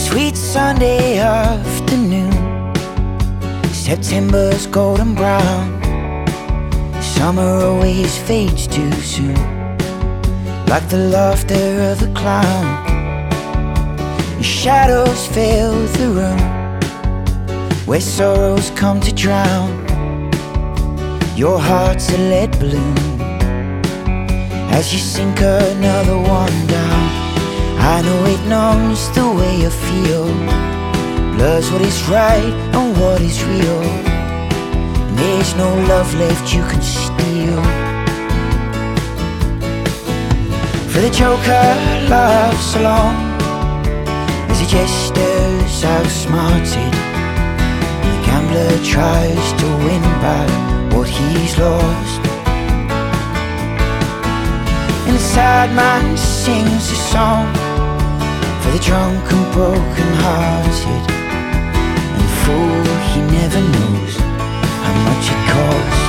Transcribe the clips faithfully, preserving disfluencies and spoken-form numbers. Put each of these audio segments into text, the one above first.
Sweet Sunday afternoon, September's golden brown. Summer always fades too soon, like the laughter of a clown. And shadows fill the room where sorrows come to drown. Your heart's a lead balloon as you sink another one down. I know it numbs the way you feel, blurs what is right and what is real. And there's no love left you can steal. For the joker laughs along as the jester's outsmarted. The gambler tries to win back what he's lost. And the sad man sings a song for the drunk and broken hearted. And the fool, he never knows how much it cost.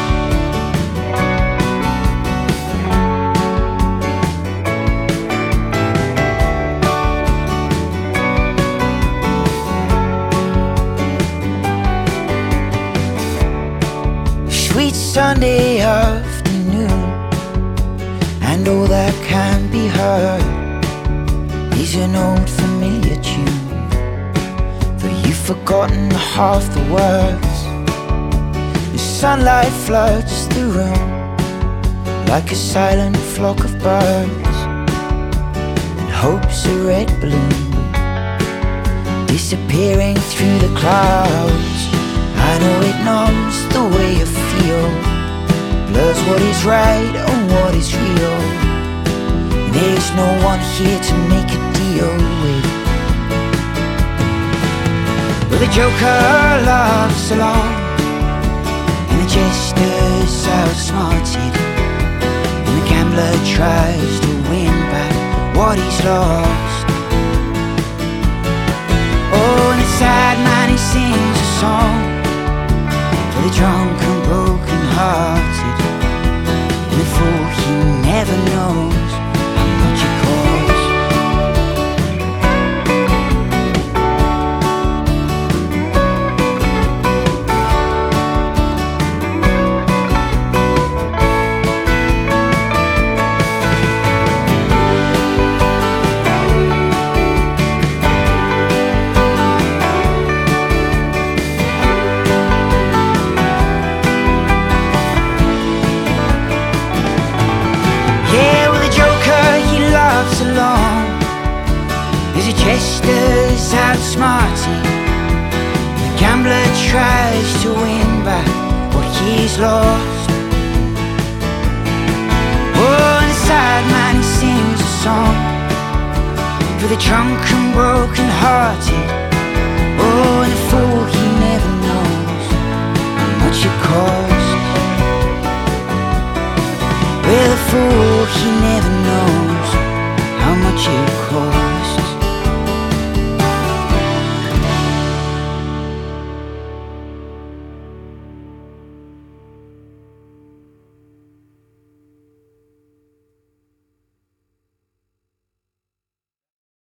Sweet Sunday afternoon, and all that can be heard is an old familiar tune, though you've forgotten half the words. The sunlight floods the room like a silent flock of birds, and hope's a red balloon disappearing through the clouds. I know it numbs the way you feel, blurs what is right and what is real. And there's no one here to make a deal with. But the joker laughs along and the jester's outsmarted, and the gambler tries to win back what he's lost. Oh, and the sad man, he sings a song for the drunk and broken hearted. And the fool, he never knows how much it costs. Along as the jester's outsmarted, the gambler tries to win back what he's lost. Oh, and the sad man, he sings a song for the drunk and broken hearted. Oh, and the fool, he never knows how much it costs. Well, the fool, he never knows how much it costs.